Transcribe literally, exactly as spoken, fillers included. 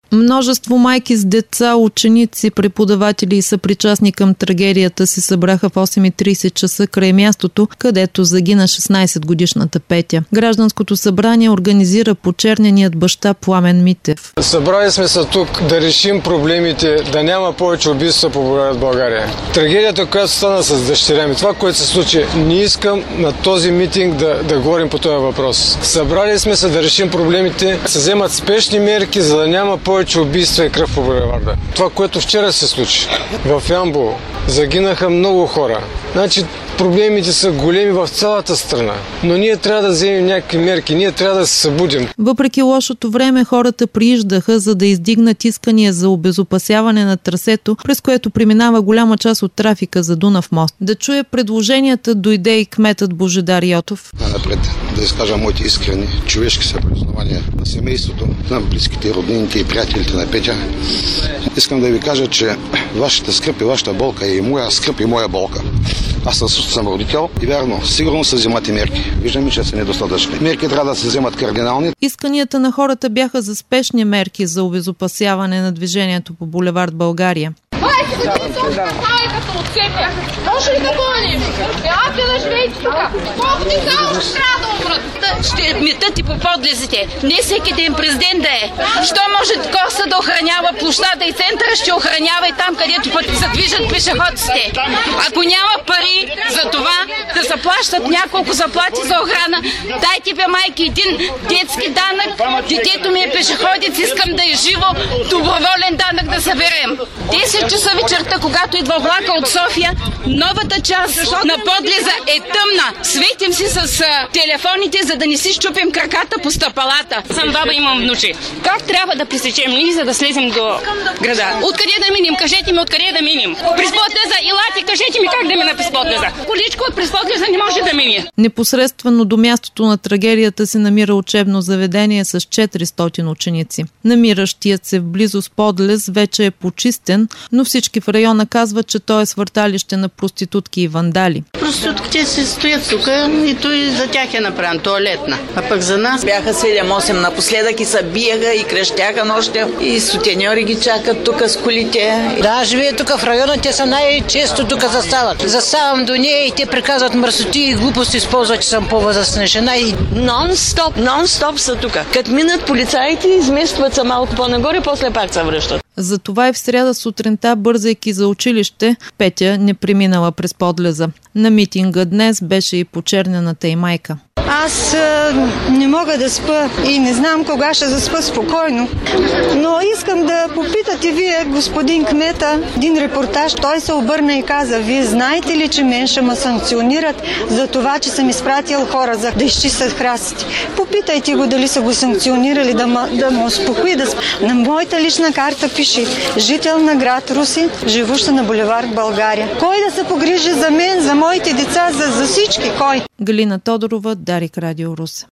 Множество майки с деца, ученици, преподаватели и съпричастни към трагедията се събраха в осем и трийсет часа край мястото, където загина шестнайсетгодишната Петя. Гражданското събрание организира почерненият баща Пламен Митев. Събрали сме се тук да решим проблемите, да няма повече убийства по България. Трагедията, която стана с дъщеря ми, това, което се случи, не искам на този митинг да, да говорим по този въпрос. Събрали сме се да решим проблемите, се вземат спешни мерки, за да няма повече убийства и кръв по булеварда. Това, което вчера се случи в Ямбол, загинаха много хора. Значи проблемите са големи в цялата страна, но ние трябва да вземем някакви мерки, ние трябва да се събудим. Въпреки лошото време, хората прииждаха, за да издигнат искания за обезопасяване на трасето, през което преминава голяма част от трафика за Дунав мост. Да чуе предложенията дойде и кметът Божидар Йотов. Напред да изкажа моите искрени човешки съболезнования на семейството, на близките, роднините и приятелите на Петя. Искам да ви кажа, че вашата скръп и вашата болка е и моя скръп и моя болка. Аз също съм родител и вярно, сигурно са вземати мерки. Виждаме, че са недостатъчни. Мерки трябва да се вземат кардинални. Исканията на хората бяха за спешни мерки за обезопасяване на движението по булевард България. Майки, да ти се остави като отцепя. Може ли да гоним? Елате да живеете тук. Колко ти само ще трябва да умрат? Ще метат и по подлезите. Не всеки ден президент да е. Що може коса да охранява площада и центъра, ще охранява и там, където път се движат пешеходците. Ако няма пари за това да заплащат няколко заплати за охрана, дайте бе майки един детски данък. Детето ми е пешеходец, искам да е живо, доброволен данък да съберем. десет часа вечерта, когато идва влака от София, новата част на подлеза е тъмна. Светим си с телефоните, за да не си щупим краката по стъпалата. Съм баба, имам внучи. Как трябва да пресечем линии, за да слезем до града? Откъде да минем? Кажете ми, откъде да минем? През подлеза, елате, кажете ми как да мина през подлеза. Количко от през подлеза не може да мине. Непосредствено до мястото на трагедията се намира учебно заведение с четиристотин ученици. Намиращият се в близост подлез вече е почистен, но всички в района казват, че то е свърталище на проститутки и вандали. Проститутките се стоят тук и той за тях е направен туалетна. А пък за нас бяха седем-осем напоследък и са биеха и крещяха нощя и сутеньори ги чакат тук с колите. Да, живеят тук в района, те са най-често тук застават. Заставам до нея и те приказват мръсоти и глупости, използват, че съм по-възрастна жена и нон-стоп, нон-стоп са тук. Като минат полицаите, изместват се малко по-нагоре, после пак се връщат. Затова и в сряда сутринта, бързайки за училище, Петя не преминала през подлеза. На митинга днес беше и почернената й майка. Аз а, не мога да спа и не знам кога ще заспа спокойно, но искам да попитате вие, господин кмета, един репортаж. Той се обърна и каза: вие знаете ли, че мен ще ме санкционират за това, че съм изпратил хора за да изчистят храстите? Попитайте го дали са го санкционирали, да ме да ме успокои. Да... На моята лична карта пише: жител на град Руси, живуща на булевард България. Кой да се погрижи за мен, за моите деца, за, за всички? Кой? Галина Тодорова, Дарик Радио Русе.